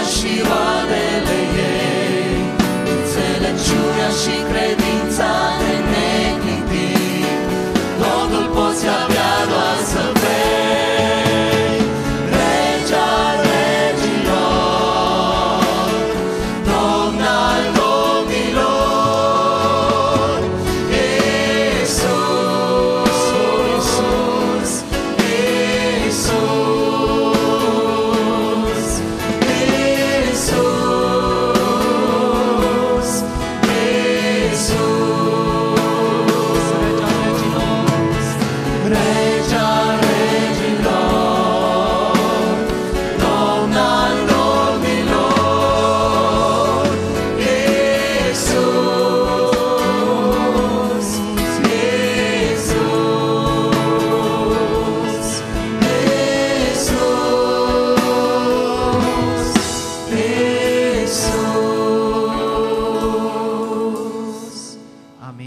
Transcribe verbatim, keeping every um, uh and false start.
și roadele ei, înțelepciunea și credința de neclintit, totul poți avea doar să vei. Rege al regilor, Domn al domnilor, Iisus, Iisus, Iisus, Iisus, Iisus, Rege al regilor, Rege al